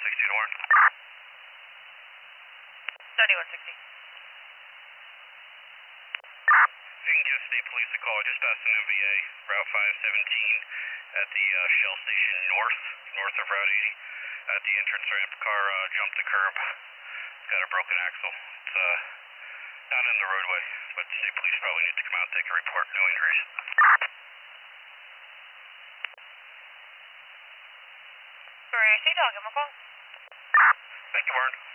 7160 to Warren. 7160. If you can give state police a call, just past an MVA, Route 517 at the Shell station north of Route 80. At the entrance ramp, car jumped the curb. It's got a broken axle. It's not in the roadway, but state police probably need to come out and take a report. No injuries. Sorry, Sea Dog, I'm a call. Thank you, Warren.